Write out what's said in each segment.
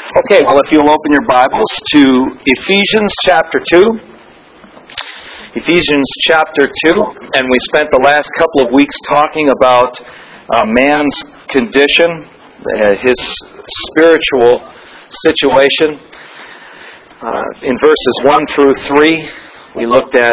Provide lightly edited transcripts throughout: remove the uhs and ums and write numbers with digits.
Okay, well, if you'll open your Bibles to Ephesians chapter 2. Ephesians chapter 2, and we spent the last couple of weeks talking about man's condition, his spiritual situation. In verses 1 through 3, we looked at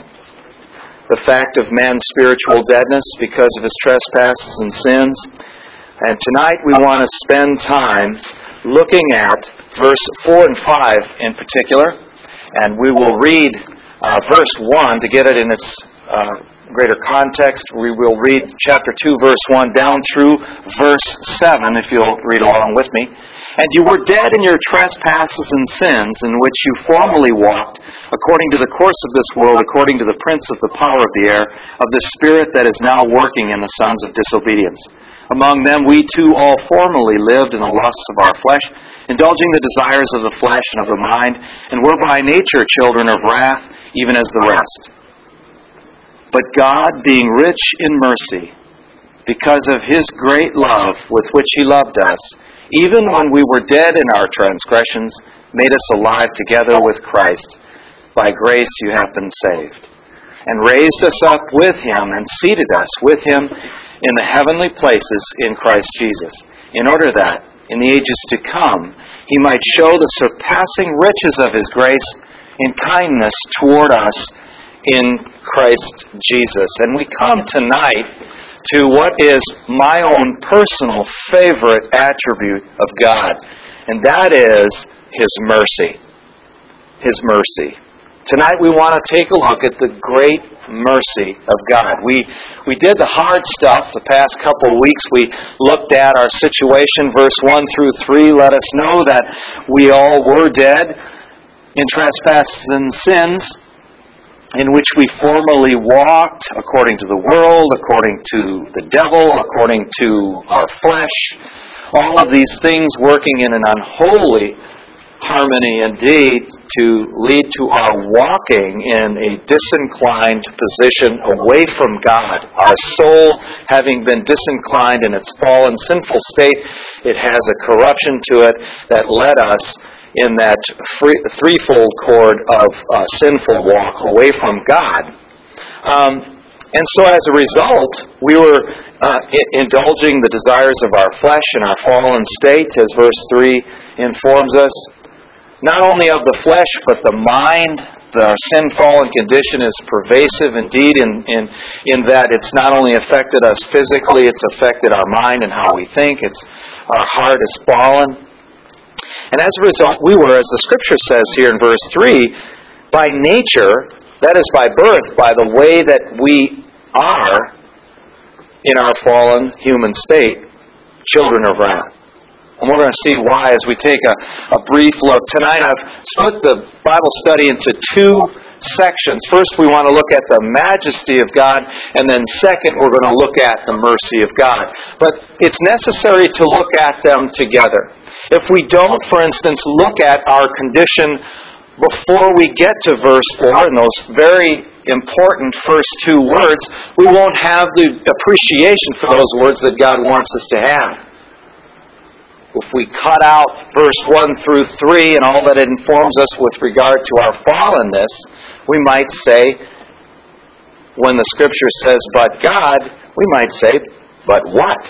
the fact of man's spiritual deadness because of his trespasses and sins. And tonight we want to spend time looking at verse 4 and 5 in particular, and we will read verse 1 to get it in its greater context. We will read chapter 2, verse 1 down through verse 7, if you'll read along with me. And you were dead in your trespasses and sins, in which you formerly walked, according to the course of this world, according to the prince of the power of the air, of the spirit that is now working in the sons of disobedience. Among them we too all formerly lived in the lusts of our flesh, indulging the desires of the flesh and of the mind, and were by nature children of wrath, even as the rest. But God, being rich in mercy, because of His great love with which He loved us, even when we were dead in our transgressions, made us alive together with Christ. By grace you have been saved. And raised us up with Him and seated us with Him in the heavenly places in Christ Jesus, in order that, in the ages to come, He might show the surpassing riches of His grace in kindness toward us in Christ Jesus. And we come tonight to what is my own personal favorite attribute of God, and that is His mercy. His mercy. Tonight we want to take a look at the great mercy of God. We did the hard stuff the past couple of weeks. We looked at our situation, verse 1 through 3, let us know that we all were dead in trespasses and sins, in which we formerly walked according to the world, according to the devil, according to our flesh, all of these things working in an unholy harmony indeed to lead to our walking in a disinclined position away from God. Our soul, having been disinclined in its fallen, sinful state, it has a corruption to it that led us in that threefold cord of sinful walk away from God. And so as a result, we were indulging the desires of our flesh and our fallen state, as verse 3 informs us. Not only of the flesh, but the mind. The sin-fallen condition is pervasive indeed in that it's not only affected us physically, it's affected our mind and how we think. Our heart is fallen. And as a result, we were, as the Scripture says here in verse 3, by nature, that is by birth, by the way that we are in our fallen human state, children of wrath. And we're going to see why as we take a brief look. Tonight I've split the Bible study into two sections. First, we want to look at the majesty of God, and then second, we're going to look at the mercy of God. But it's necessary to look at them together. If we don't, for instance, look at our condition before we get to verse 4, and those very important first two words, we won't have the appreciation for those words that God wants us to have. If we cut out verse 1 through 3 and all that it informs us with regard to our fallenness, we might say, when the Scripture says, but God, we might say, but what?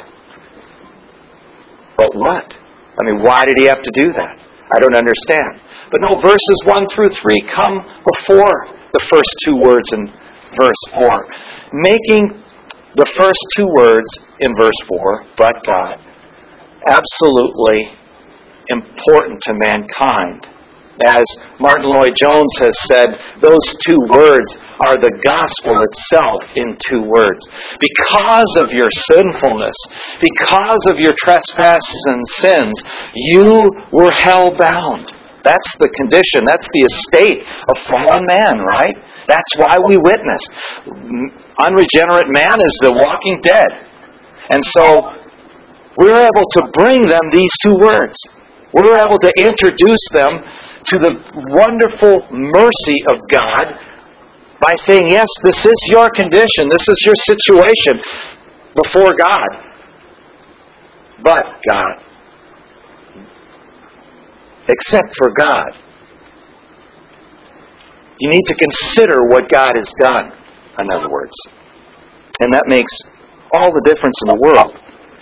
But what? I mean, why did He have to do that? I don't understand. But no, verses 1 through 3 come before the first two words in verse 4, making the first two words in verse 4, but God, absolutely important to mankind. As Martin Lloyd-Jones has said, those two words are the gospel itself in two words. Because of your sinfulness, because of your trespasses and sins, you were hell-bound. That's the condition, that's the estate of fallen man, right? That's why we witness. Unregenerate man is the walking dead. And so we're able to bring them these two words. We're able to introduce them to the wonderful mercy of God by saying, yes, this is your condition, this is your situation before God. But God, except for God. You need to consider what God has done, in other words. And that makes all the difference in the world.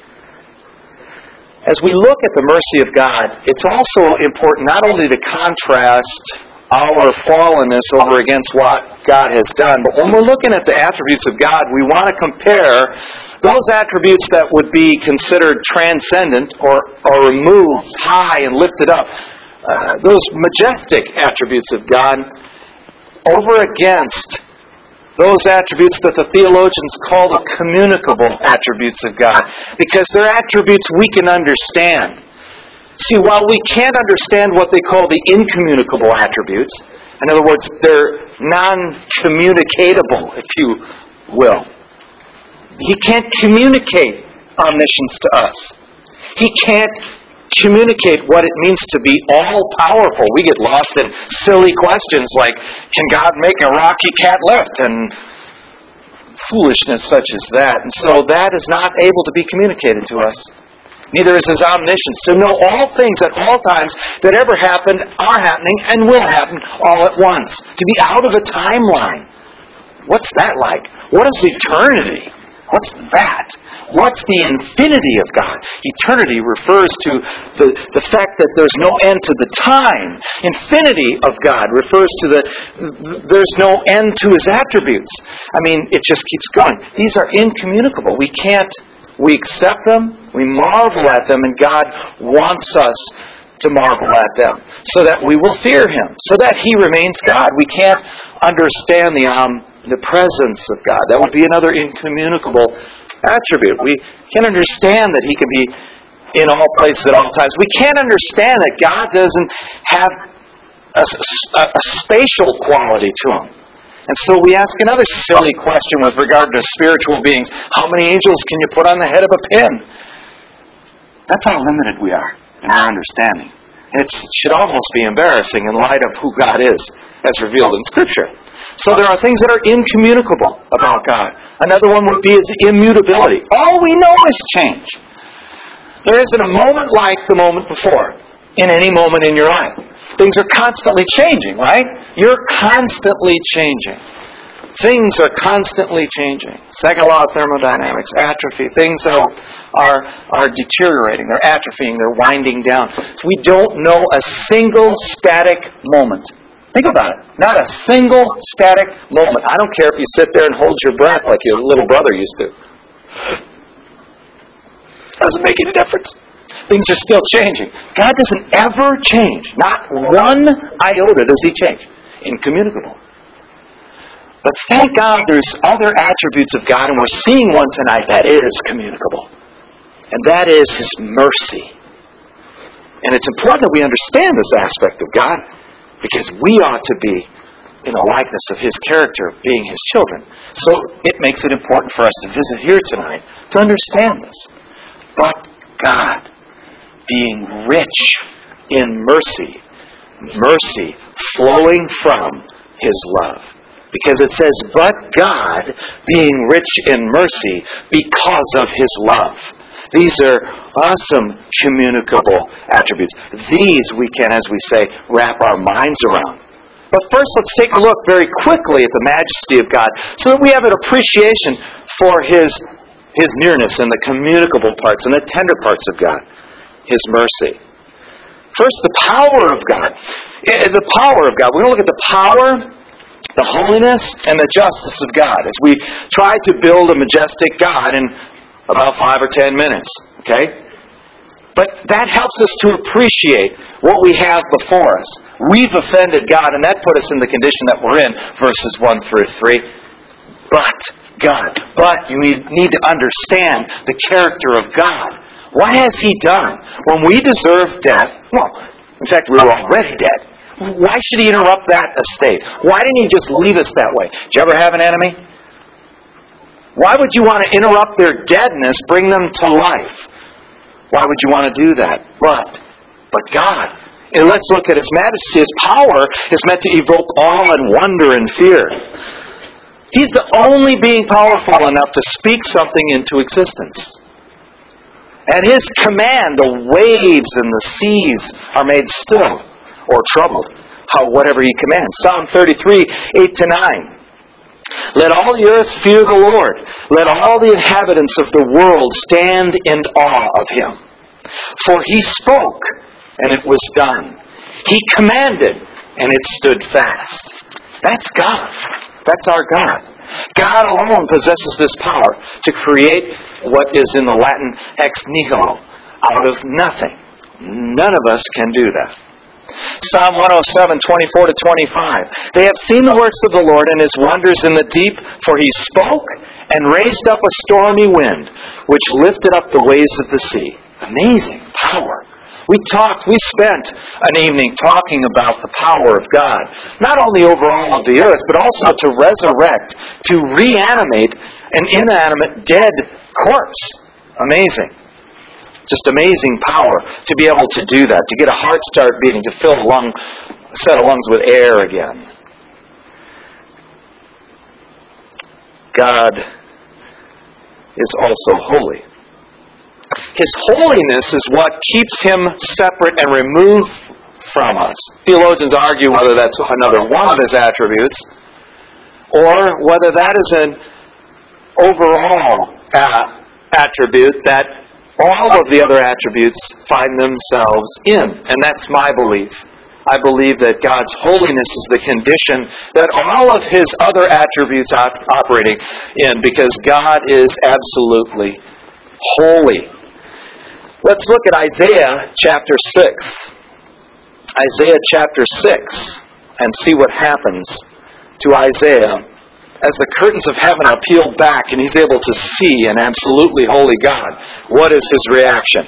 As we look at the mercy of God, it's also important not only to contrast our fallenness over against what God has done, but when we're looking at the attributes of God, we want to compare those attributes that would be considered transcendent or removed high and lifted up, those majestic attributes of God, over against those attributes that the theologians call the communicable attributes of God, because they're attributes we can understand. See, while we can't understand what they call the incommunicable attributes, in other words, they're non-communicatable, if you will. He can't communicate omniscience to us. He can't communicate what it means to be all-powerful. We get lost in silly questions like, can God make a rocky cat lift? And foolishness such as that. And so that is not able to be communicated to us. Neither is His omniscience, to know all things at all times that ever happened, are happening, and will happen all at once. To be out of a timeline. What's that like? What is eternity? What's that? What's the infinity of God? Eternity refers to the fact that there's no end to the time. Infinity of God refers to there's no end to His attributes. I mean, it just keeps going. These are incommunicable. We accept them, we marvel at them, and God wants us to marvel at them so that we will fear Him, so that He remains God. We can't understand the presence of God. That would be another incommunicable attribute. We can't understand that He can be in all places at all times. We can't understand that God doesn't have a spatial quality to Him. And so we ask another silly question with regard to spiritual beings. How many angels can you put on the head of a pin? That's how limited we are in our understanding. It should almost be embarrassing in light of who God is as revealed in Scripture. So there are things that are incommunicable about God. Another one would be His immutability. All we know is change. There isn't a moment like the moment before in any moment in your life. Things are constantly changing, right? You're constantly changing. Things are constantly changing. Second law of thermodynamics, atrophy. Things are deteriorating. They're atrophying. They're winding down. So we don't know a single static moment. Think about it. Not a single static moment. I don't care if you sit there and hold your breath like your little brother used to. Doesn't make any difference. Things are still changing. God doesn't ever change. Not one iota does He change. Incommunicable. But thank God there's other attributes of God, and we're seeing one tonight that is communicable. And that is His mercy. And it's important that we understand this aspect of God, because we ought to be in the likeness of His character, being His children. So it makes it important for us to visit here tonight to understand this. But God, being rich in mercy, mercy flowing from His love. Because it says, but God, being rich in mercy because of His love. These are awesome communicable attributes. These we can, as we say, wrap our minds around. But first, let's take a look very quickly at the majesty of God so that we have an appreciation for His nearness and the communicable parts and the tender parts of God. His mercy. First, the power of God. The power of God. We're going to look at the power, the holiness, and the justice of God as we try to build a majestic God in about 5 or 10 minutes. Okay? But that helps us to appreciate what we have before us. We've offended God, and that put us in the condition that we're in, verses 1 through 3. But God. But you need to understand the character of God. What has He done? When we deserve death, well, in fact, we were already dead. Why should He interrupt that estate? Why didn't He just leave us that way? Did you ever have an enemy? Why would you want to interrupt their deadness, bring them to life? Why would you want to do that? But God. And let's look at His majesty. His power is meant to evoke awe and wonder and fear. He's the only being powerful enough to speak something into existence. At His command, the waves and the seas are made still or troubled. Whatever He commands. Psalm 33, 8-9. Let all the earth fear the Lord. Let all the inhabitants of the world stand in awe of Him. For He spoke, and it was done. He commanded, and it stood fast. That's God. That's our God. God alone possesses this power to create what is in the Latin ex nihilo, out of nothing. None of us can do that. Psalm 107, 24-25. They have seen the works of the Lord and His wonders in the deep, for He spoke and raised up a stormy wind, which lifted up the waves of the sea. Amazing power. We spent an evening talking about the power of God, not only over all of the earth, but also to resurrect, to reanimate an inanimate, dead corpse. Amazing. Just amazing power to be able to do that, to get a heart start beating, to fill a set of lungs with air again. God is also holy. His holiness is what keeps Him separate and removed from us. Theologians argue whether that's another one of His attributes, or whether that is an overall attribute that all of the other attributes find themselves in. And that's my belief. I believe that God's holiness is the condition that all of His other attributes are operating in, because God is absolutely holy. Let's look at Isaiah chapter 6. Isaiah chapter 6, and see what happens to Isaiah as the curtains of heaven are peeled back and he's able to see an absolutely holy God. What is his reaction?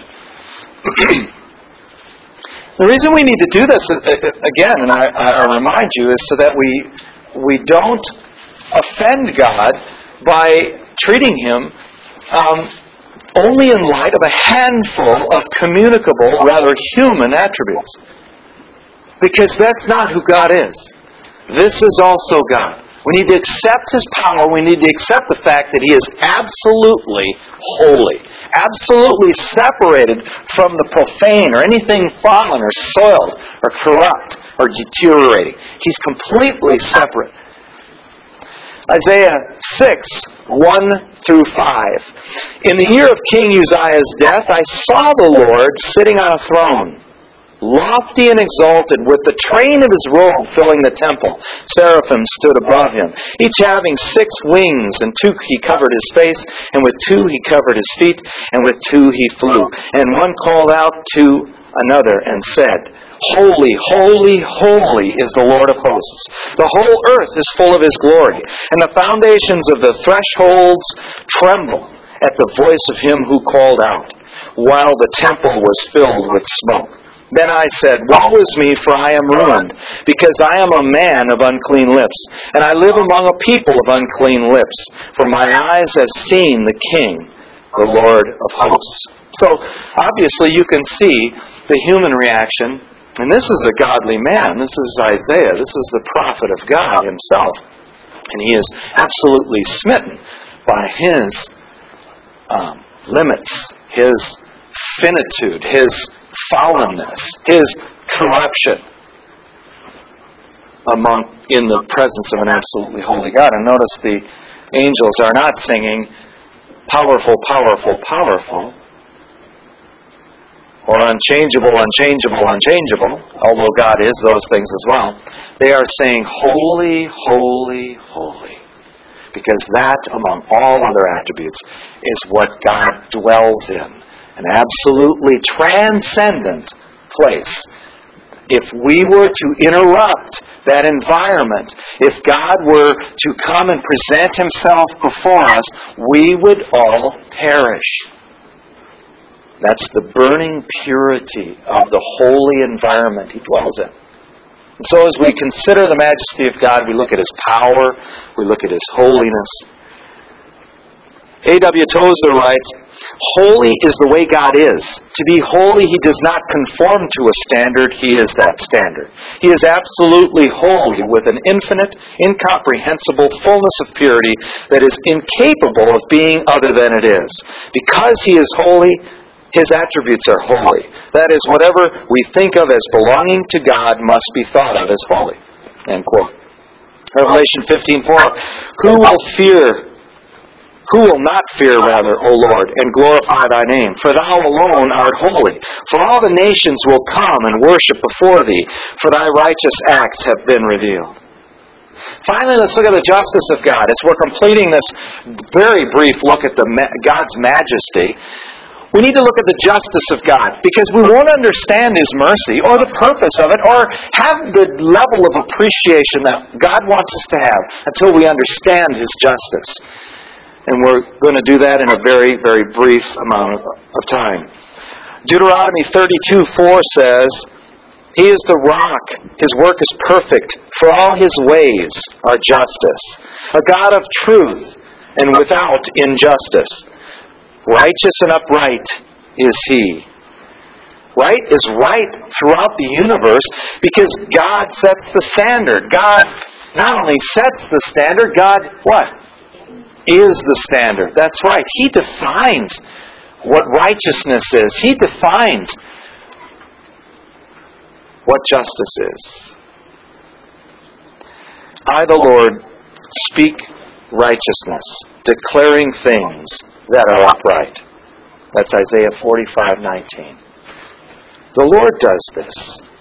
The reason we need to do this, again, and I remind you, is so that we don't offend God by treating Him only in light of a handful of communicable, rather human attributes. Because that's not who God is. This is also God. We need to accept His power. We need to accept the fact that He is absolutely holy. Absolutely separated from the profane or anything fallen or soiled or corrupt or deteriorating. He's completely separate. Isaiah 6, 1-5. In the year of King Uzziah's death, I saw the Lord sitting on a throne, lofty and exalted, with the train of His robe filling the temple. Seraphim stood above Him, each having 6 wings, and 2 He covered His face, and with 2 He covered His feet, and with 2 He flew. And one called out to another and said, Holy, holy, holy is the Lord of hosts. The whole earth is full of His glory, and the foundations of the thresholds tremble at the voice of Him who called out, while the temple was filled with smoke. Then I said, Woe is me, for I am ruined, because I am a man of unclean lips, and I live among a people of unclean lips, for my eyes have seen the King, the Lord of hosts. So, obviously, you can see the human reaction, and this is a godly man. This is Isaiah. This is the prophet of God Himself. And he is absolutely smitten by His limits, His finitude, His fallenness, His corruption in the presence of an absolutely holy God. And notice the angels are not singing, Powerful, powerful, powerful, or unchangeable, unchangeable, unchangeable, although God is those things as well. They are saying, Holy, holy, holy. Because that, among all other attributes, is what God dwells in. An absolutely transcendent place. If we were to interrupt that environment, if God were to come and present Himself before us, we would all perish. That's the burning purity of the holy environment He dwells in. And so as we consider the majesty of God, we look at His power, we look at His holiness. A.W. Tozer writes, Holy is the way God is. To be holy, He does not conform to a standard, He is that standard. He is absolutely holy with an infinite, incomprehensible fullness of purity that is incapable of being other than it is. Because He is holy, His attributes are holy. That is, whatever we think of as belonging to God must be thought of as holy. End quote. Revelation 15:4. Who will not fear, O Lord, and glorify thy name? For thou alone art holy. For all the nations will come and worship before thee, for thy righteous acts have been revealed. Finally, let's look at the justice of God. As we're completing this very brief look at God's majesty, we need to look at the justice of God, because we won't understand His mercy or the purpose of it or have the level of appreciation that God wants us to have until we understand His justice. And we're going to do that in a very, very brief amount of time. Deuteronomy 32:4 says, He is the rock. His work is perfect. For all His ways are justice. A God of truth and without injustice. Righteous and upright is He. Right is right throughout the universe because God sets the standard. God not only sets the standard, God, what? Is the standard. That's right. He defines what righteousness is. He defines what justice is. I, the Lord, speak righteousness, declaring things that are upright. That's Isaiah 45:19. The Lord does this.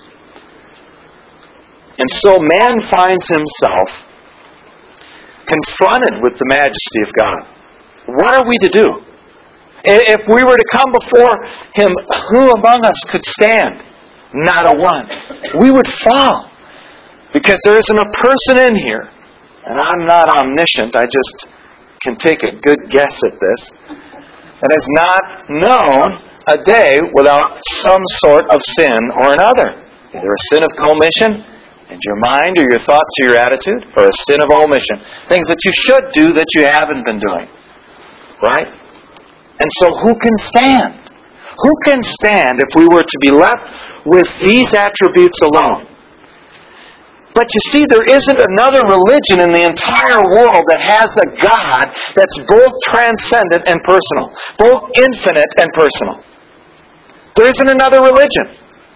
And so man finds himself confronted with the majesty of God. What are we to do? If we were to come before Him, who among us could stand? Not a one. We would fall. Because there isn't a person in here, and I'm not omniscient, I just can take a good guess at this, that has not known a day without some sort of sin or another. Either a sin of commission in your mind or your thoughts or your attitude, or a sin of omission. Things that you should do that you haven't been doing. Right? And so who can stand? Who can stand if we were to be left with these attributes alone? But you see, there isn't another religion in the entire world that has a God that's both transcendent and personal. Both infinite and personal. There isn't another religion.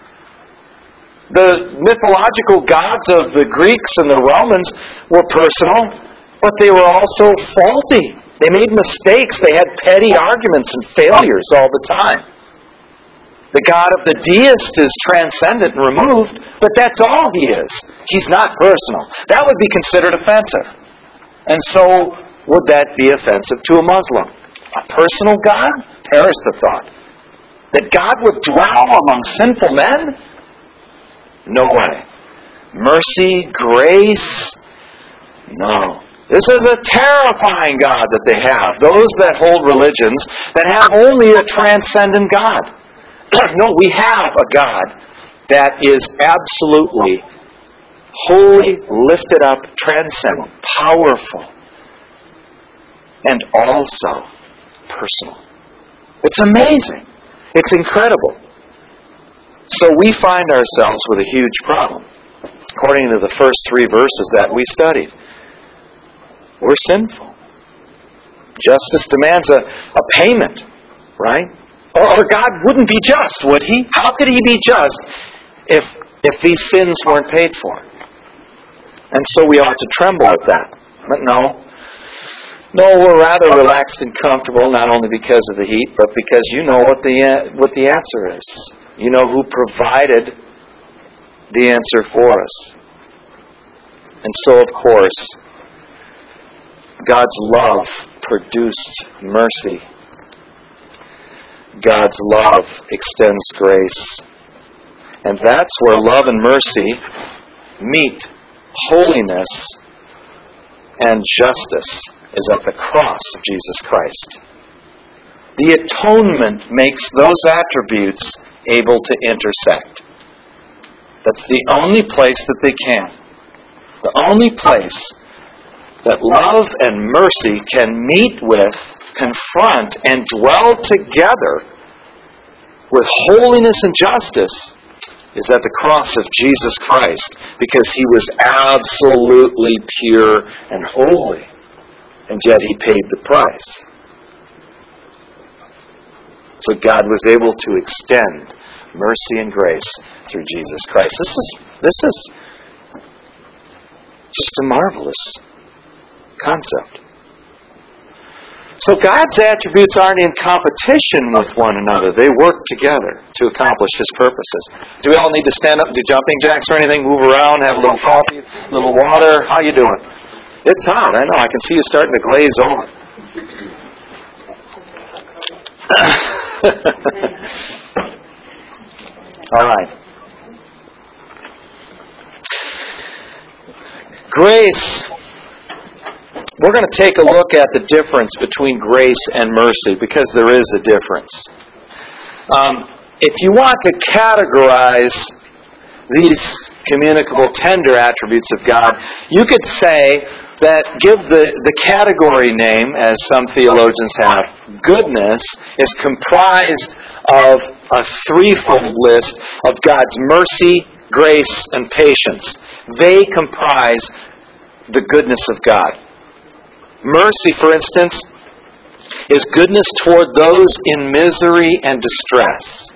The mythological gods of the Greeks and the Romans were personal, but they were also faulty. They made mistakes. They had petty arguments and failures all the time. The God of the deist is transcendent and removed, but that's all He is. He's not personal. That would be considered offensive. And so, would that be offensive to a Muslim? A personal God? Perish the thought. That God would dwell among sinful men? No way. Mercy, grace? No. This is a terrifying God that they have. Those that hold religions that have only a transcendent God. No, we have a God that is absolutely holy, lifted up, transcendent, powerful, and also personal. It's amazing. It's incredible. So we find ourselves with a huge problem. According to the first 3 verses that we studied. We're sinful. Justice demands a payment, right? Or God wouldn't be just, would He? How could He be just if these sins weren't paid for? And so we ought to tremble at that. But no, we're rather relaxed and comfortable, not only because of the heat, but because you know what the answer is. You know who provided the answer for us. And so, of course, God's love produced mercy. God's love extends grace. And that's where love and mercy meet. Holiness and justice is at the cross of Jesus Christ. The atonement makes those attributes able to intersect. That's the only place that they can. The only place that love and mercy can meet with, confront, and dwell together with holiness and justice is at the cross of Jesus Christ, because He was absolutely pure and holy, and yet He paid the price. But God was able to extend mercy and grace through Jesus Christ. This is just a marvelous concept. So God's attributes aren't in competition with one another. They work together to accomplish His purposes. Do we all need to stand up and do jumping jacks or anything? Move around, have a little coffee, a little water? How you doing? It's hot. I know. I can see you starting to glaze over. All right. Grace. We're going to take a look at the difference between grace and mercy, because there is a difference. If you want to categorize these communicable, tender attributes of God, you could say that give the category name, as some theologians have. Goodness is comprised of a threefold list of God's mercy, grace, and patience. They comprise the goodness of God. Mercy, for instance, is goodness toward those in misery and distress.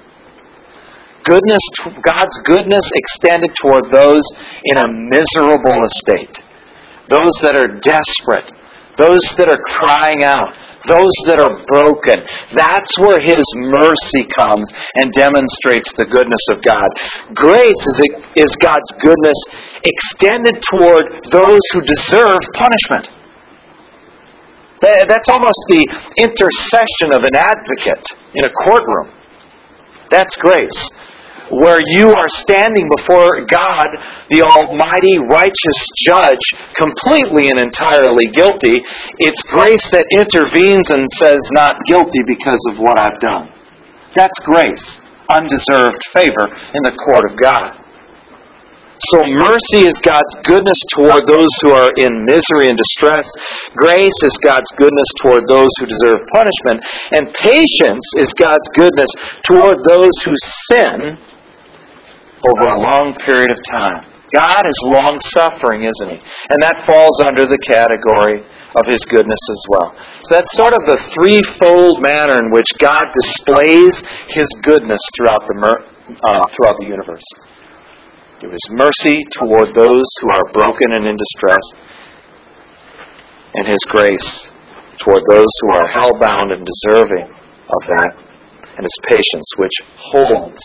God's goodness extended toward those in a miserable estate. Those that are desperate. Those that are crying out. Those that are broken. That's where His mercy comes and demonstrates the goodness of God. Grace is God's goodness extended toward those who deserve punishment. That's almost the intercession of an advocate in a courtroom. That's grace. Where you are standing before God, the almighty, righteous judge, completely and entirely guilty. It's grace that intervenes and says, not guilty because of what I've done. That's grace. Undeserved favor in the court of God. So mercy is God's goodness toward those who are in misery and distress. Grace is God's goodness toward those who deserve punishment. And patience is God's goodness toward those who sin over a long period of time. God is long-suffering, isn't He? And that falls under the category of His goodness as well. So that's sort of the threefold manner in which God displays His goodness throughout the universe. It was mercy toward those who are broken and in distress, and His grace toward those who are hell-bound and deserving of that, and His patience, which holds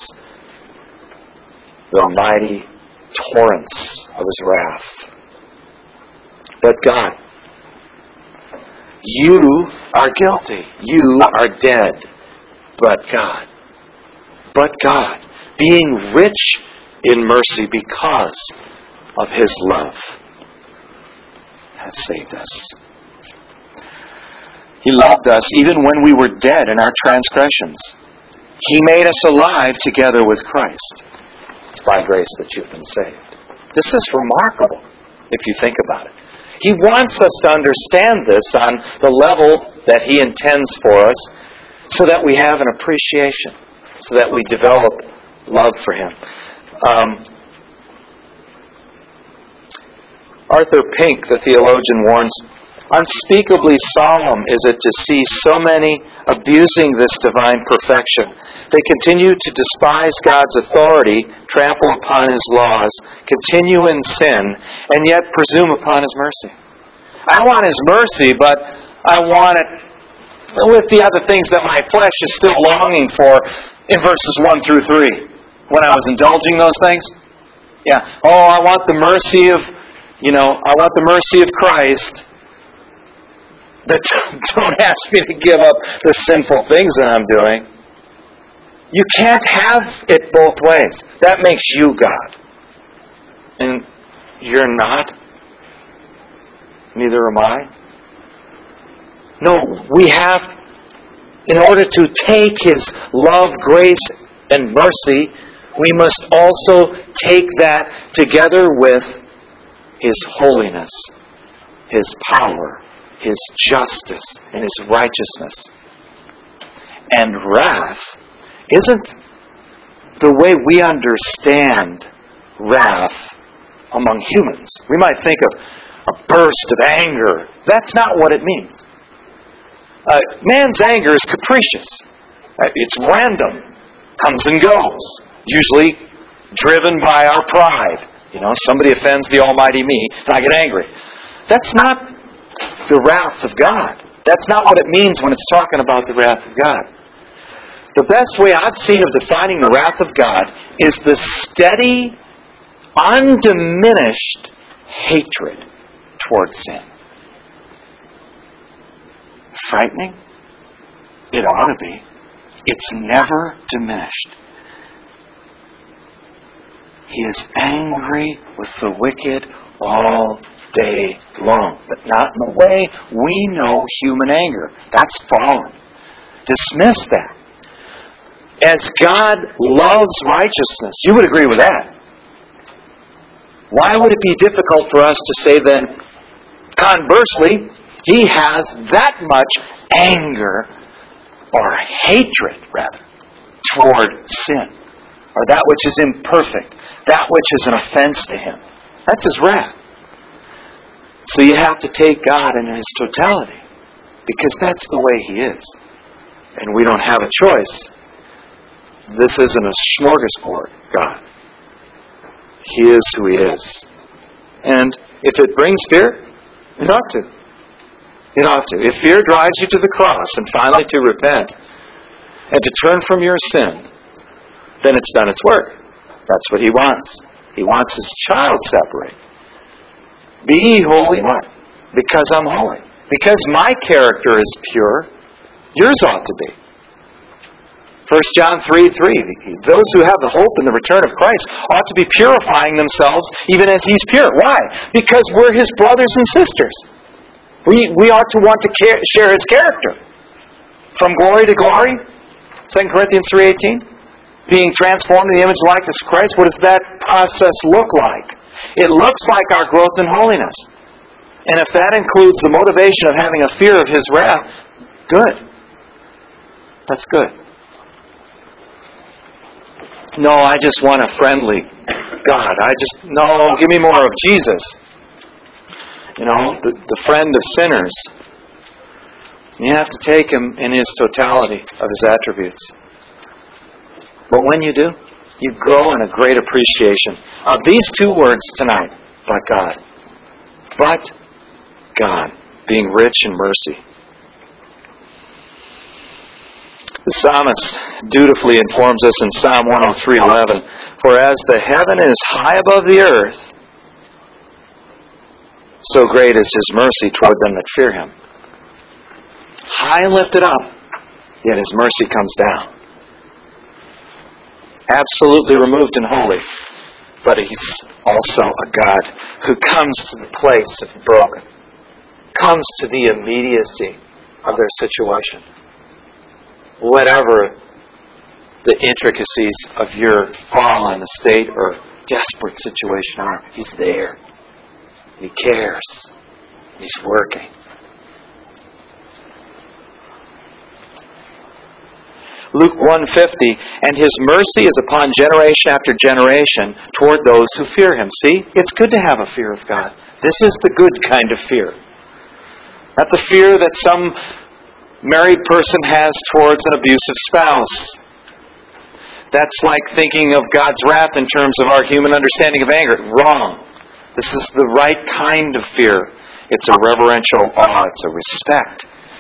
the mighty torrents of His wrath. But God, you are guilty. You are dead. But God, being rich in mercy because of His love, has saved us. He loved us even when we were dead in our transgressions. He made us alive together with Christ. It's by grace that you've been saved. This is remarkable if you think about it. He wants us to understand this on the level that He intends for us, so that we have an appreciation, so that we develop love for Him. Arthur Pink, the theologian, warns, unspeakably solemn is it to see so many abusing this divine perfection. They continue to despise God's authority, trample upon His laws, continue in sin, and yet presume upon His mercy. I want His mercy, but I want it with the other things that my flesh is still longing for in verses 1 through 3. When I was indulging those things? Yeah. Oh, I want the mercy of, Christ. But don't ask me to give up the sinful things that I'm doing. You can't have it both ways. That makes you God. And you're not. Neither am I. No, we have, in order to take His love, grace, and mercy, we must also take that together with His holiness, His power, His justice, and His righteousness. And wrath isn't the way we understand wrath among humans. We might think of a burst of anger. That's not what it means. Man's anger is capricious. It's random. Comes and goes. Usually driven by our pride. Somebody offends the almighty me, and I get angry. That's not the wrath of God. That's not what it means when it's talking about the wrath of God. The best way I've seen of defining the wrath of God is the steady, undiminished hatred toward sin. Frightening? It ought to be. It's never diminished. He is angry with the wicked all day long, but not in the way we know human anger. That's fallen. Dismiss that. As God loves righteousness, you would agree with that. Why would it be difficult for us to say then, conversely, He has that much anger, or hatred, rather, toward sin, or that which is imperfect, that which is an offense to Him. That's His wrath. So you have to take God in His totality, because that's the way He is. And we don't have a choice. This isn't a smorgasbord God. He is who He is. And if it brings fear, it ought to. It ought to. If fear drives you to the cross and finally to repent and to turn from your sin, then it's done its work. That's what He wants. He wants His child separate. Be ye holy, what? Because I'm holy. Because my character is pure, yours ought to be. 1 John 3:3. Those who have the hope in the return of Christ ought to be purifying themselves even as He's pure. Why? Because we're His brothers and sisters. We ought to want to share His character. From glory to glory. 2 Corinthians 3:18. Being transformed in the image and likeness of Christ. What does that process look like? It looks like our growth in holiness. And if that includes the motivation of having a fear of His wrath, good. That's good. No, I just want a friendly God. No, give me more of Jesus. The friend of sinners. You have to take Him in His totality of His attributes. But when you do, you grow in a great appreciation of these two words tonight, but God. But God, being rich in mercy. The psalmist dutifully informs us in Psalm 103:11, for as the heaven is high above the earth, so great is His mercy toward them that fear Him. High and lifted up, yet His mercy comes down. Absolutely removed and holy, but He's also a God who comes to the place of the broken, comes to the immediacy of their situation. Whatever the intricacies of your fallen estate or desperate situation are, He's there. He cares. He's working. Luke 1:50, and His mercy is upon generation after generation toward those who fear Him. See, it's good to have a fear of God. This is the good kind of fear. Not the fear that some married person has towards an abusive spouse. That's like thinking of God's wrath in terms of our human understanding of anger. Wrong. This is the right kind of fear. It's a reverential awe. It's a respect.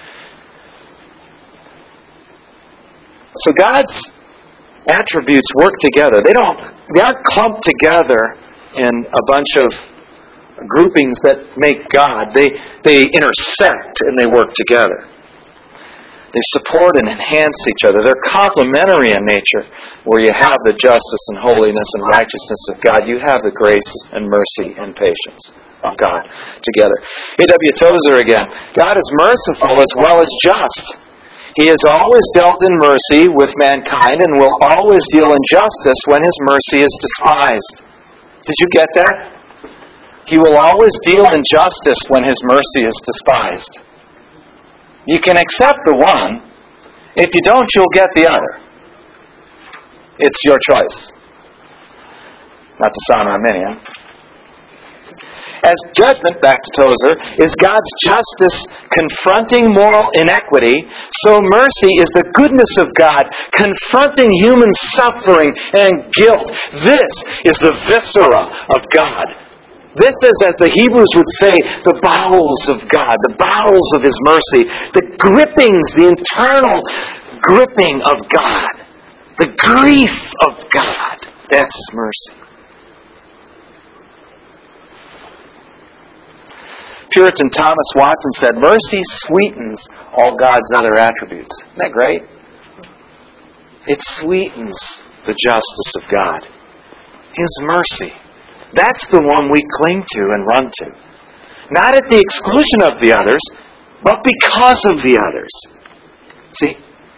So God's attributes work together. They aren't clumped together in a bunch of groupings that make God. They intersect and they work together. They support and enhance each other. They're complementary in nature. Where you have the justice and holiness and righteousness of God, you have the grace and mercy and patience of God together. A.W. Tozer again. God is merciful as well as just. He has always dealt in mercy with mankind and will always deal in justice when His mercy is despised. Did you get that? He will always deal in justice when His mercy is despised. You can accept the one. If you don't, you'll get the other. It's your choice. Not to sound Arminian. As judgment, back to Tozer, is God's justice confronting moral inequity, so mercy is the goodness of God confronting human suffering and guilt. This is the viscera of God. This is, as the Hebrews would say, the bowels of God, the bowels of His mercy, the grippings, the internal gripping of God, the grief of God. That's mercy. Puritan Thomas Watson said, mercy sweetens all God's other attributes. Isn't that great? It sweetens the justice of God. His mercy. That's the one we cling to and run to. Not at the exclusion of the others, but because of the others. See?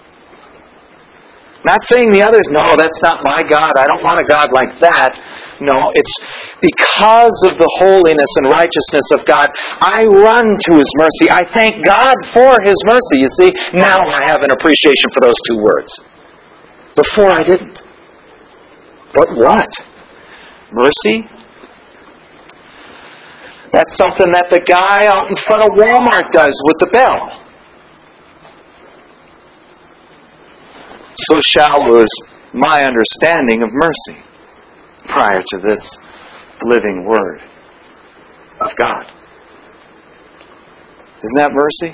Not saying the others, no, that's not my God. I don't want a God like that. No, it's because of the holiness and righteousness of God, I run to His mercy. I thank God for His mercy. You see, now I have an appreciation for those two words. Before I didn't. But what? Mercy? That's something that the guy out in front of Walmart does with the bell. So shallow is my understanding of mercy prior to this living Word of God. Isn't that mercy?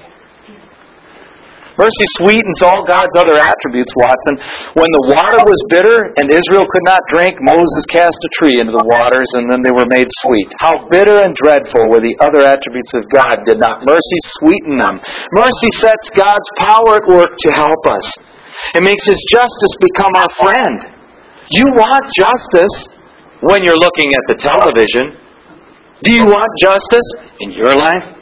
Mercy sweetens all God's other attributes, Watson. When the water was bitter and Israel could not drink, Moses cast a tree into the waters and then they were made sweet. How bitter and dreadful were the other attributes of God. Did not mercy sweeten them? Mercy sets God's power at work to help us. It makes His justice become our friend. You want justice when you're looking at the television. Do you want justice in your life?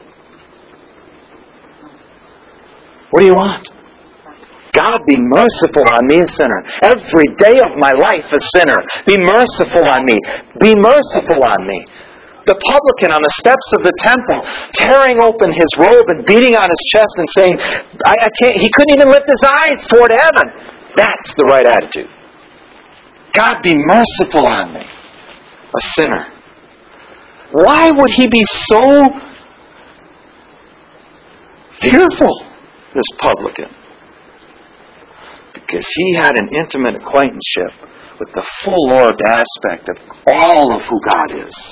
What do you want? God, be merciful on me, a sinner. Every day of my life, a sinner. Be merciful on me. Be merciful on me. The publican on the steps of the temple, tearing open his robe and beating on his chest and saying, I can't. He couldn't even lift his eyes toward heaven. That's the right attitude. God, be merciful on me, a sinner. Why would He be so fearful, this publican? Because he had an intimate acquaintanceship with the full-orbed aspect of all of who God is.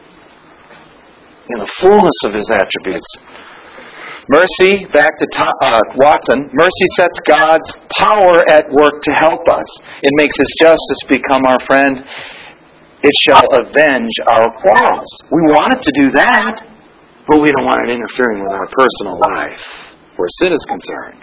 In the fullness of His attributes. Mercy, back to Watson, mercy sets God's power at work to help us. It makes His justice become our friend. It shall avenge our quarrels. We want it to do that, but we don't want it interfering with our personal life where sin is concerned.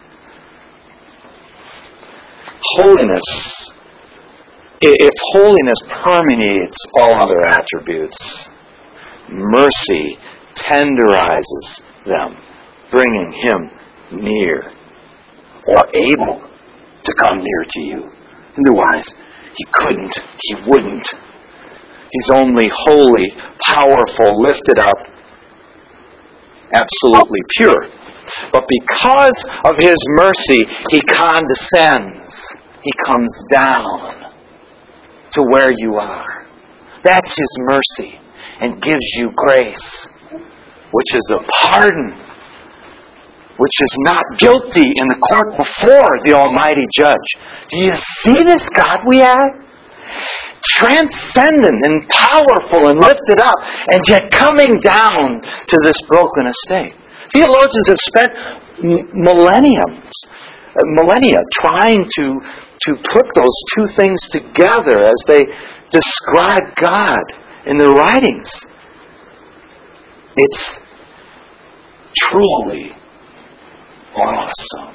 Holiness. If holiness permeates all other attributes, mercy tenderizes them, bringing Him near or able to come near to you. Otherwise, He couldn't, He wouldn't. He's only holy, powerful, lifted up, absolutely pure. But because of His mercy, He condescends. He comes down to where you are. That's His mercy. And gives you grace, which is a pardon, which is not guilty in the court before the Almighty Judge. Do you see this God we have? Transcendent and powerful and lifted up, and yet coming down to this broken estate. Theologians have spent millennia trying to put those two things together as they describe God in their writings. It's truly awesome.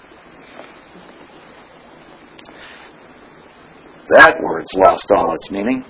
That word's lost all its meaning.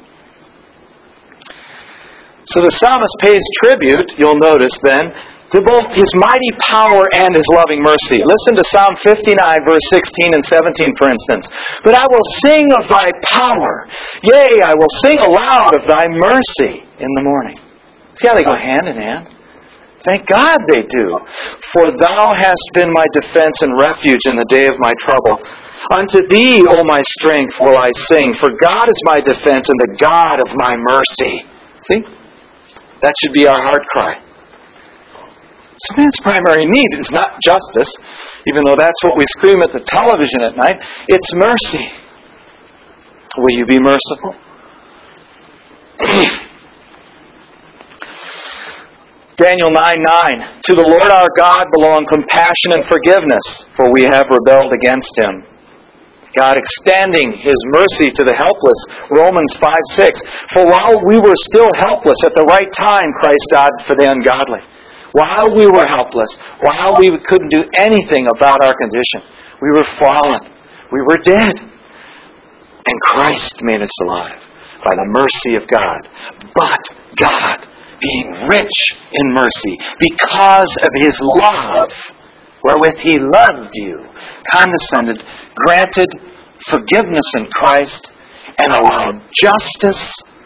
So the psalmist pays tribute, you'll notice then, to both His mighty power and His loving mercy. Listen to Psalm 59, verse 16 and 17, for instance. But I will sing of Thy power. Yea, I will sing aloud of Thy mercy in the morning. See how they go hand in hand? Thank God they do. For Thou hast been my defense and refuge in the day of my trouble. Unto Thee, O my strength, will I sing. For God is my defense and the God of my mercy. See? That should be our heart cry. So man's primary need is not justice, even though that's what we scream at the television at night. It's mercy. Will you be merciful? Daniel 9:9. To the Lord our God belong compassion and forgiveness, for we have rebelled against Him. God extending His mercy to the helpless. Romans 5:6. For while we were still helpless, at the right time Christ died for the ungodly. While we were helpless, while we couldn't do anything about our condition, we were fallen, we were dead. And Christ made us alive by the mercy of God. But God, being rich in mercy, because of His love, wherewith He loved you, condescended, granted forgiveness in Christ, and allowed justice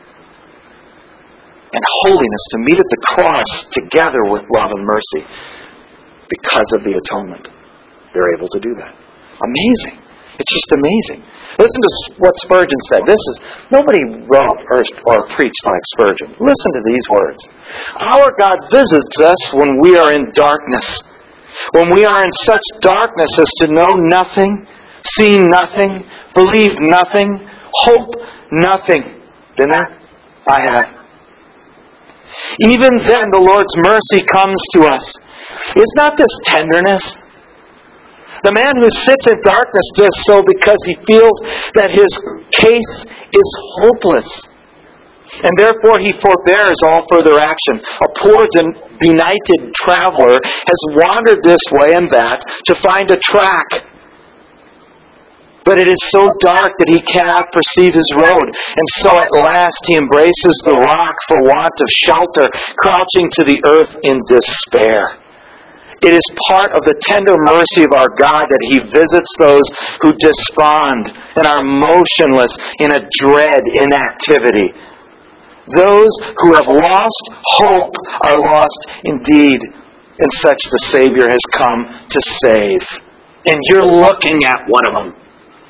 and holiness to meet at the cross together with love and mercy. Because of the atonement, they're able to do that. Amazing. It's just amazing. Listen to what Spurgeon said. Nobody wrote or preached like Spurgeon. Listen to these words. Our God visits us when we are in darkness. When we are in such darkness as to know nothing, see nothing, believe nothing, hope nothing. Been there? I have. Even then the Lord's mercy comes to us. Is not this tenderness? The man who sits in darkness does so because he feels that his case is hopeless. And therefore he forbears all further action. A poor benighted traveler has wandered this way and that to find a track. But it is so dark that he cannot perceive his road. And so at last he embraces the rock for want of shelter, crouching to the earth in despair. It is part of the tender mercy of our God that He visits those who despond and are motionless in a dread inactivity. Those who have lost hope are lost indeed, and such the Savior has come to save. And you're looking at one of them.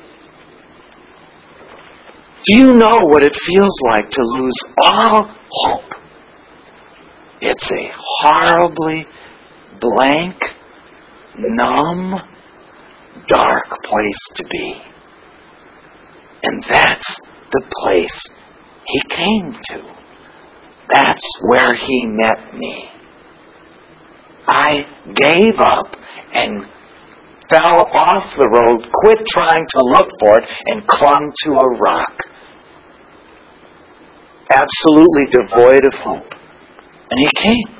Do you know what it feels like to lose all hope? It's a horribly blank, numb, dark place to be. And that's the place He came to. That's where He met me. I gave up and fell off the road, quit trying to look for it, and clung to a rock. Absolutely devoid of hope. And He came.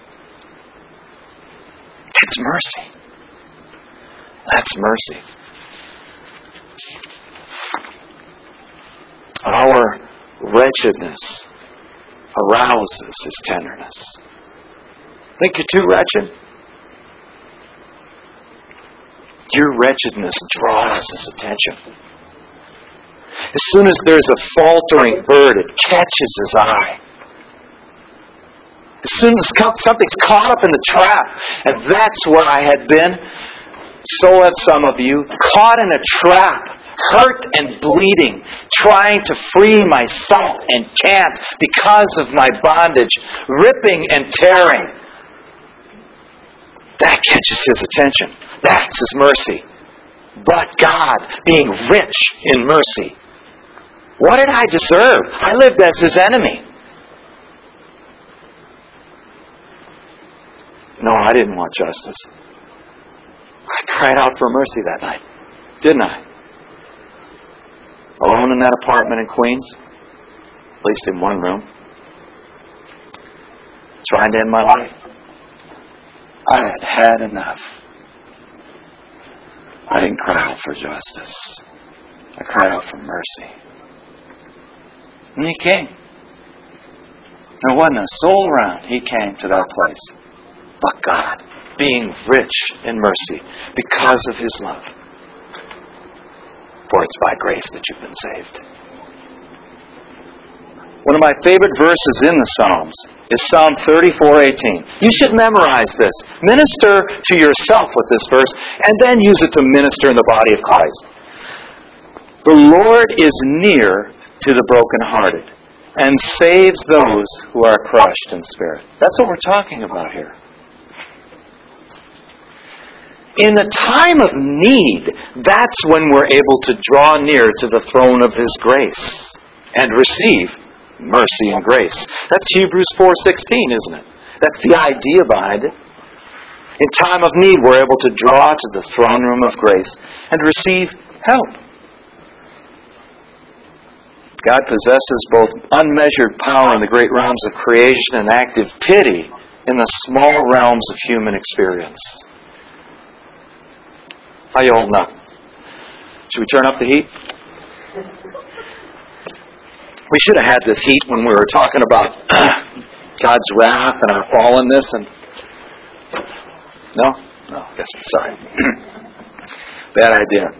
That's mercy. That's mercy. Our wretchedness arouses His tenderness. Think you're too wretched? Your wretchedness draws His attention. As soon as there's a faltering bird, it catches His eye. As soon as something's caught up in the trap, and that's where I had been, so have some of you, caught in a trap, hurt and bleeding, trying to free myself and can't because of my bondage, ripping and tearing. That catches His attention. That's His mercy. But God, being rich in mercy, what did I deserve? I lived as His enemy. No, I didn't want justice. I cried out for mercy that night, didn't I? Alone in that apartment in Queens, at least in one room, trying to end my life. I had had enough. I didn't cry out for justice. I cried out for mercy. And He came. There wasn't a soul around. He came to that place. But God, being rich in mercy because of His love. For it's by grace that you've been saved. One of my favorite verses in the Psalms is Psalm 34:18. You should memorize this. Minister to yourself with this verse, and then use it to minister in the body of Christ. The Lord is near to the brokenhearted, and saves those who are crushed in spirit. That's what we're talking about here. In the time of need, that's when we're able to draw near to the throne of His grace and receive mercy and grace. That's Hebrews 4:16, isn't it? That's the idea behind it. In time of need, we're able to draw to the throne room of grace and receive help. God possesses both unmeasured power in the great realms of creation and active pity in the small realms of human experience. How you holding up? Should we turn up the heat? We should have had this heat when we were talking about God's wrath and our fallenness. And no? Yes, sorry. Bad idea.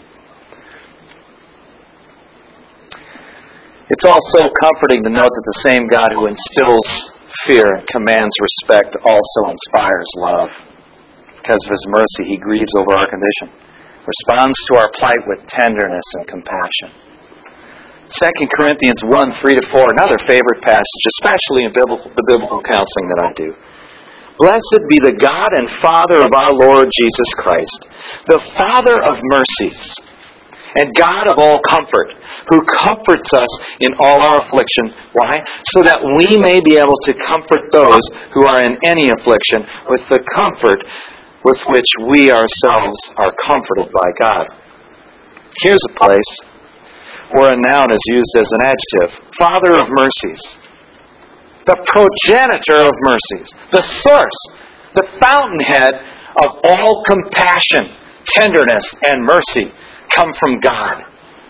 It's also comforting to note that the same God who instills fear and commands respect also inspires love. Because of His mercy, He grieves over our condition, responds to our plight with tenderness and compassion. 2 Corinthians 1:3-4, another favorite passage, especially in the biblical counseling that I do. Blessed be the God and Father of our Lord Jesus Christ, the Father of mercies, and God of all comfort, who comforts us in all our affliction. Why? So that we may be able to comfort those who are in any affliction with the comfort with which we ourselves are comforted by God. Here's a place where a noun is used as an adjective. Father of mercies. The progenitor of mercies. The source. The fountainhead of all compassion, tenderness, and mercy come from God.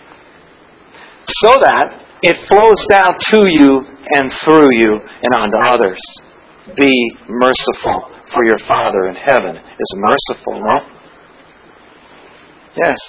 So that it flows down to you and through you and onto others. Be merciful, for your Father in heaven is merciful, no? Yes.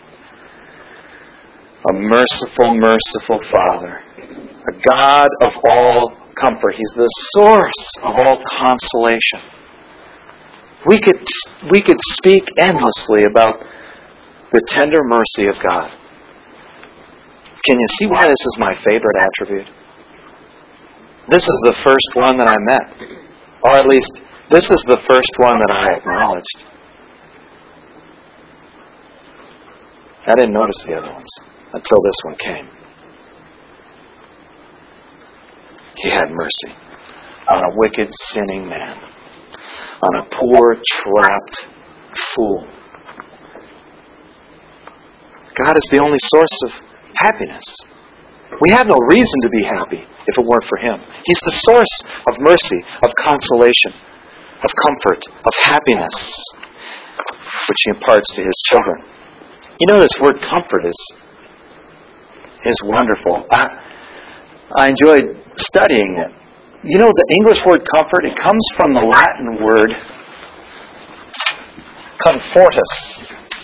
A merciful, merciful Father. A God of all comfort. He's the source of all consolation. We could speak endlessly about the tender mercy of God. Can you see why this is my favorite attribute? This is the first one that I met. Or at least, this is the first one that I acknowledged. I didn't notice the other ones until this one came. He had mercy on a wicked, sinning man. On a poor, trapped fool. God is the only source of happiness. We have no reason to be happy if it weren't for Him. He's the source of mercy, of consolation, of comfort, of happiness, which He imparts to His children. You know, this word comfort is wonderful. I enjoyed studying it. You know, the English word comfort, it comes from the Latin word comfortus.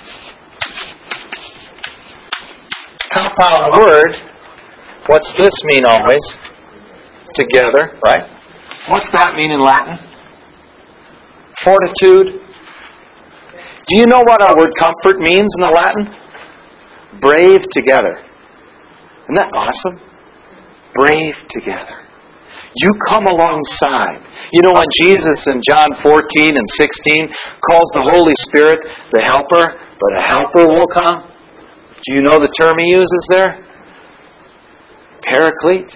Compound word. What's this mean always? Together, right? What's that mean in Latin? Fortitude. Do you know what our word comfort means in the Latin? Brave together. Isn't that awesome? Brave together. You come alongside. You know when Jesus in John 14 and 16 calls the Holy Spirit the helper, but a helper will come? Do you know the term He uses there? Paraclete.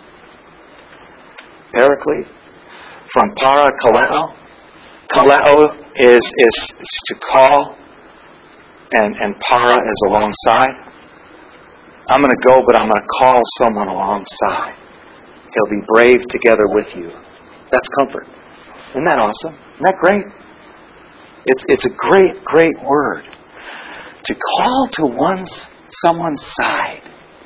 Paraclete. From para kaleo. Kaleo is to call, and para is alongside. I'm going to go, but I'm going to call someone alongside. He'll be brave together with you. That's comfort. Isn't that awesome? Isn't that great? It's a great, great word. To call to someone's side.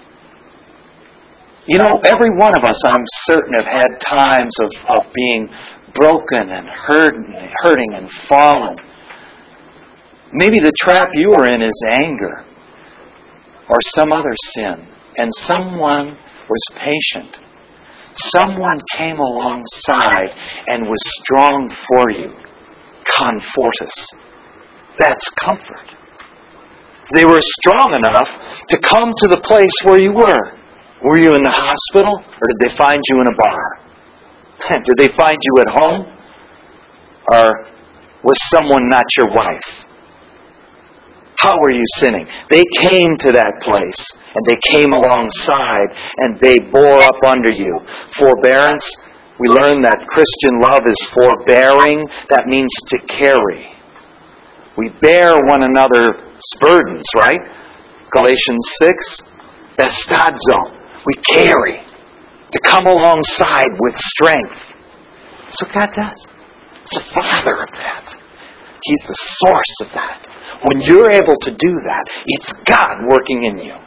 You know, every one of us, I'm certain, have had times of being broken and hurting and fallen. Maybe the trap you were in is anger or some other sin, and someone was patient. Someone came alongside and was strong for you. Confortus. That's comfort. They were strong enough to come to the place where you were. Were you in the hospital, or did they find you in a bar? Did they find you at home, or was someone not your wife? How were you sinning? They came to that place, and they came alongside, and they bore up under you. Forbearance, we learn that Christian love is forbearing. That means to carry. We bear one another's burdens, right? Galatians 6, estadzo. We carry. To come alongside with strength. That's what God does. He's the Father of that. He's the source of that. When you're able to do that, it's God working in you.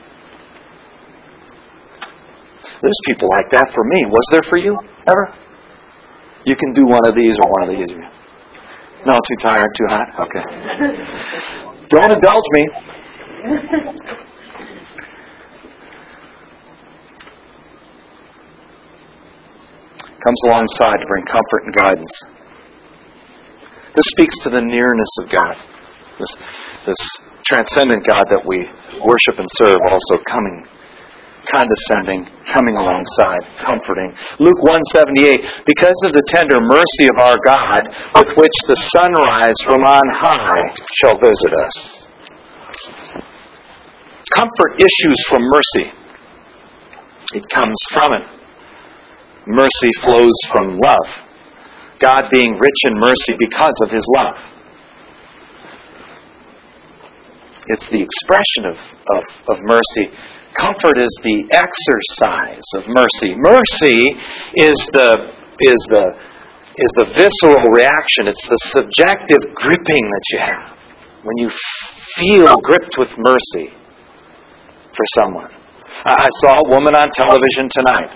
There's people like that for me. Was there for you ever? You can do one of these or one of these. No, too tired, too hot? Okay. Don't indulge me. Comes alongside to bring comfort and guidance. This speaks to the nearness of God. This transcendent God that we worship and serve, also coming, condescending, coming alongside, comforting. Luke 1:78, because of the tender mercy of our God, with which the sunrise from on high shall visit us. Comfort issues from mercy. It comes from it. Mercy flows from love. God being rich in mercy because of His love. It's the expression of mercy. Comfort is the exercise of mercy. Mercy is the visceral reaction. It's the subjective gripping that you have when you feel gripped with mercy for someone. I saw a woman on television tonight.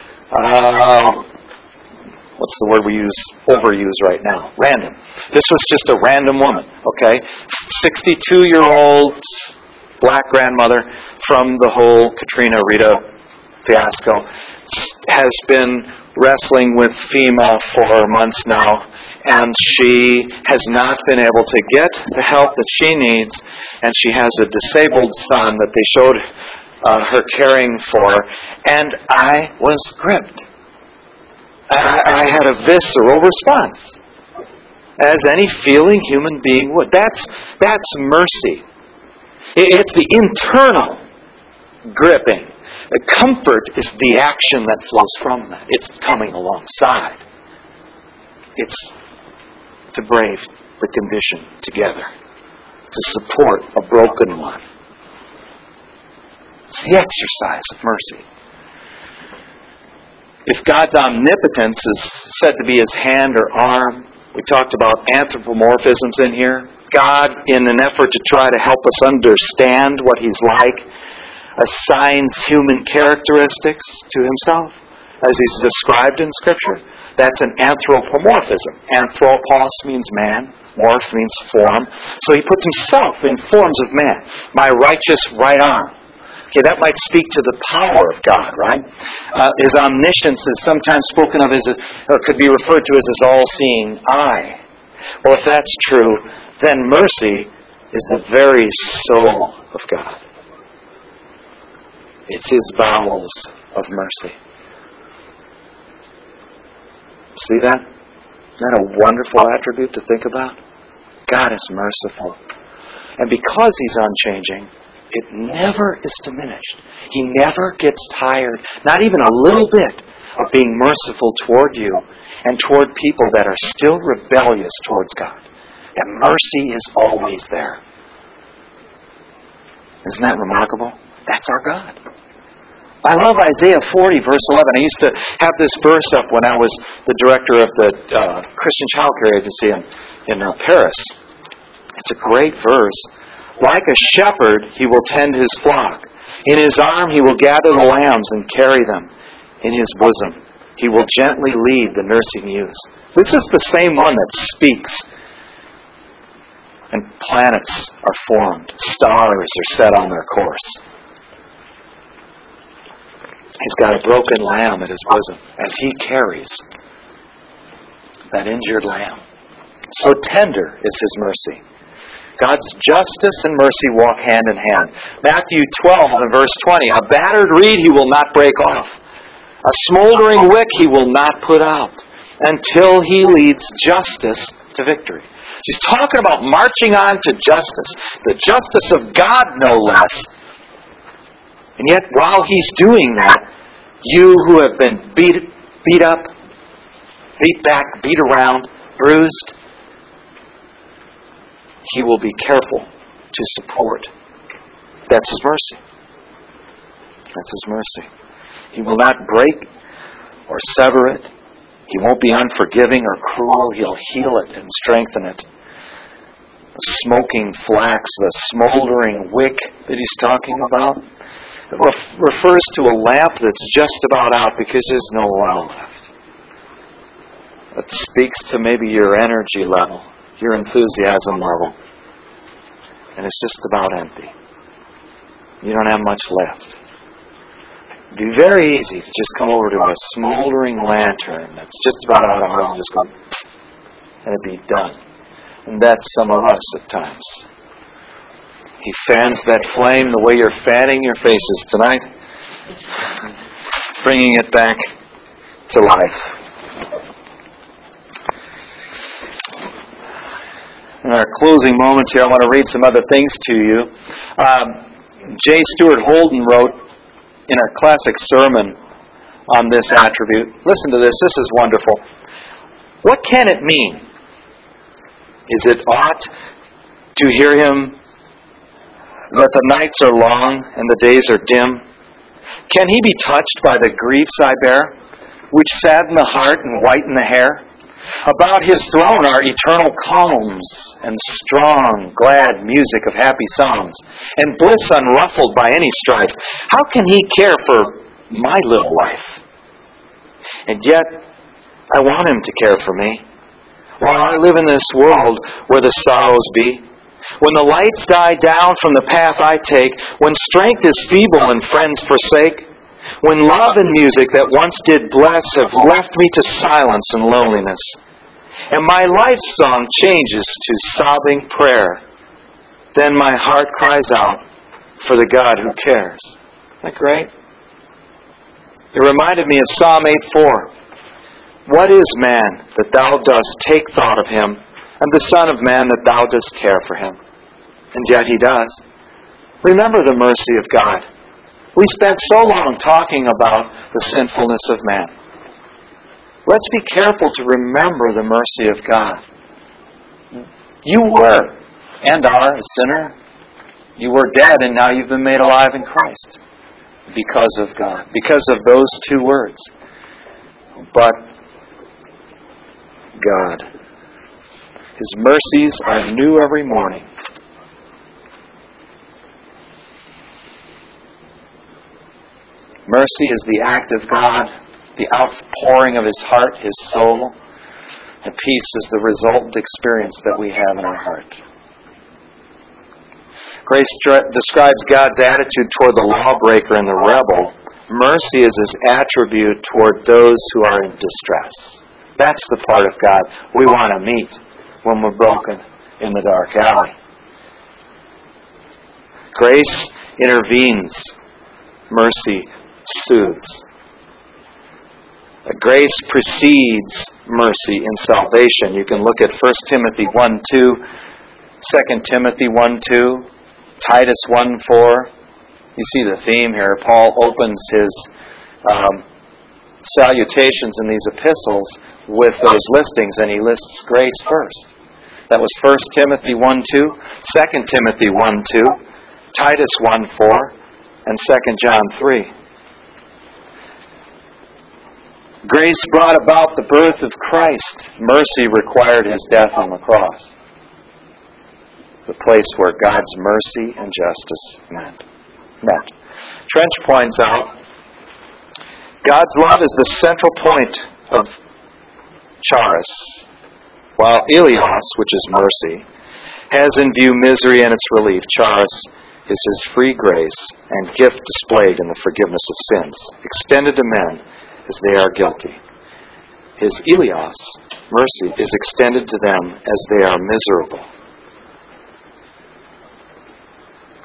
What's the word we overuse right now? Random. This was just a random woman, okay? 62-year-old black grandmother from the whole Katrina Rita fiasco. Has been wrestling with FEMA for months now, and she has not been able to get the help that she needs, and she has a disabled son that they showed her caring for, and I was gripped. I had a visceral response, as any feeling human being would. That's mercy. It's the internal gripping. The comfort is the action that flows from that. It's coming alongside. It's to brave the condition together, to support a broken one. It's the exercise of mercy. If God's omnipotence is said to be His hand or arm, we talked about anthropomorphisms in here. God, in an effort to try to help us understand what He's like, assigns human characteristics to Himself, as He's described in Scripture. That's an anthropomorphism. Anthropos means man. Morph means form. So He puts Himself in forms of man. My righteous right arm. Okay, that might speak to the power of God, right? His omniscience is sometimes spoken of as, could be referred to as His all-seeing eye. Well, if that's true, then mercy is the very soul of God. It's His bowels of mercy. See that? Isn't that a wonderful attribute to think about? God is merciful. And because He's unchanging, it never is diminished. He never gets tired, not even a little bit, of being merciful toward you and toward people that are still rebellious towards God. And mercy is always there. Isn't that remarkable? That's our God. I love Isaiah 40, verse 11. I used to have this verse up when I was the director of the Christian Child Care Agency in Paris. It's a great verse. Like a shepherd, He will tend His flock. In His arm He will gather the lambs and carry them. In His bosom He will gently lead the nursing ewes. This is the same one that speaks. And planets are formed. Stars are set on their course. He's got a broken lamb at His bosom as He carries that injured lamb. So tender is His mercy. God's justice and mercy walk hand in hand. Matthew 12 and verse 20. A battered reed He will not break off. A smoldering wick He will not put out until He leads justice to victory. He's talking about marching on to justice. The justice of God, no less. And yet, while He's doing that, you who have been beat up, beat back, beat around, bruised, He will be careful to support. That's His mercy. That's His mercy. He will not break or sever it. He won't be unforgiving or cruel. He'll heal it and strengthen it. The smoking flax, the smoldering wick that He's talking about, refers to a lamp that's just about out because there's no oil left. It speaks to maybe your energy level, your enthusiasm level. And it's just about empty. You don't have much left. It'd be very easy to just come over to a smoldering lantern that's just about out of oil and just go, and it'd be done. And that's some of us at times. He fans that flame the way you're fanning your faces tonight, bringing it back to life. In our closing moments here, I want to read some other things to you. J. Stuart Holden wrote in our classic sermon on this attribute. Listen to this. This is wonderful. What can it mean? Is it aught to hear Him that the nights are long and the days are dim? Can He be touched by the griefs I bear, which sadden the heart and whiten the hair? About His throne are eternal calms and strong, glad music of happy psalms, and bliss unruffled by any strife. How can He care for my little life? And yet, I want Him to care for me. While I live in this world where the sorrows be, when the lights die down from the path I take, when strength is feeble and friends forsake, when love and music that once did bless have left me to silence and loneliness, and my life's song changes to sobbing prayer, then my heart cries out for the God who cares. Isn't that great? It reminded me of Psalm 8:4. What is man that thou dost take thought of him, and the Son of Man that thou dost care for him? And yet He does. Remember the mercy of God. We spent so long talking about the sinfulness of man. Let's be careful to remember the mercy of God. You were and are a sinner. You were dead and now you've been made alive in Christ. Because of God. Because of those two words. But God. His mercies are new every morning. Mercy is the act of God, the outpouring of His heart, His soul, and peace is the resultant experience that we have in our heart. Grace describes God's attitude toward the lawbreaker and the rebel. Mercy is His attribute toward those who are in distress. That's the part of God we want to meet when we're broken in the dark alley. Grace intervenes. Mercy soothes. Grace precedes mercy in salvation. You can look at 1 Timothy 1:2, 2 Timothy 1:2, Titus 1:4. You see the theme here. Paul opens his salutations in these epistles with those listings, and he lists grace first. That was 1 Timothy 1:2, 2 Timothy 1:2, Titus 1:4, and 2 John 3. Grace brought about the birth of Christ. Mercy required His death on the cross. The place where God's mercy and justice met. Trench points out, God's love is the central point of charis, while Elios, which is mercy, has in view misery and its relief. Charis is His free grace and gift displayed in the forgiveness of sins, extended to men as they are guilty. His Elios, mercy, is extended to them as they are miserable.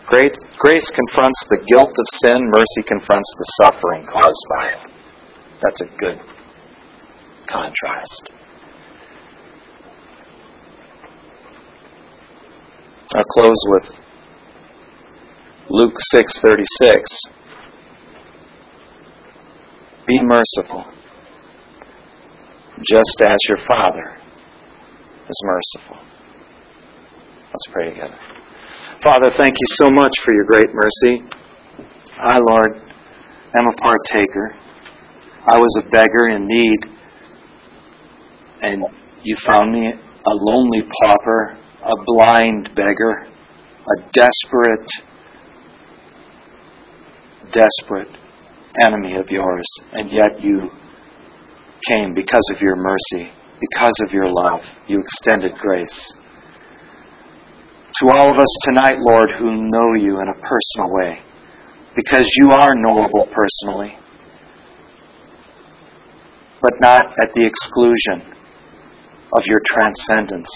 Grace confronts the guilt of sin. Mercy confronts the suffering caused by it. That's a good contrast. I'll close with Luke 6:36. Be merciful, just as your Father is merciful. Let's pray together. Father, thank you so much for your great mercy. I, Lord, am a partaker. I was a beggar in need, and you found me a lonely pauper, a blind beggar, a desperate enemy of yours, and yet you came because of your mercy, because of your love. You extended grace. To all of us tonight, Lord, who know you in a personal way, because you are knowable personally, but not at the exclusion of your transcendence,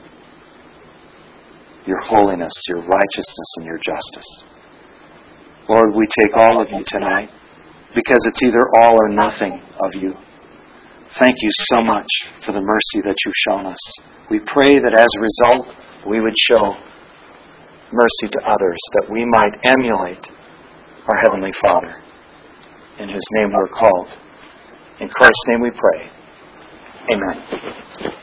your holiness, your righteousness, and your justice. Lord, we take all of you tonight because it's either all or nothing of you. Thank you so much for the mercy that you've shown us. We pray that as a result, we would show mercy to others, that we might emulate our Heavenly Father, in whose name we're called. In Christ's name we pray. Amen.